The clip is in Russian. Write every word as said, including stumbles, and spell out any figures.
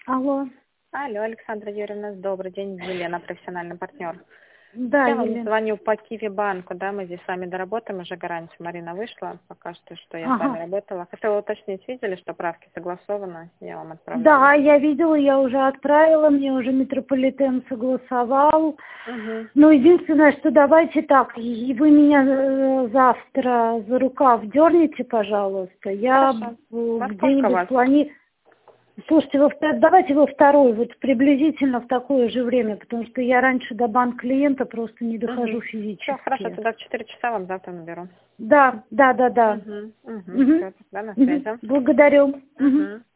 Алло. Алло, Александра Юрьевна, добрый день, Елена, профессиональный партнер. Да, Я вам Елена. звоню по Киви банку, да, мы здесь с вами доработаем уже гарантию. Марина вышла, пока что, что я с Ага. вами работала. Хотела уточнить, видели, что правки согласованы? Я вам отправляю. Да, я видела, я уже отправила, мне уже метрополитен согласовал. Угу. Ну, единственное, что давайте так, и вы меня э, завтра за рукав дерните, пожалуйста. Я Хорошо. э, Во сколько где-нибудь вас? планирую. Слушайте, во втор- давайте во второй, вот приблизительно в такое же время, потому что я раньше до банк клиента просто не дохожу Угу. Все, хорошо, физически. тогда в четыре часа вам завтра наберу. Да, да, да, да. Угу. Угу. Мгм. Все, тогда на Мгм. связи. Благодарю. Мгм. Угу.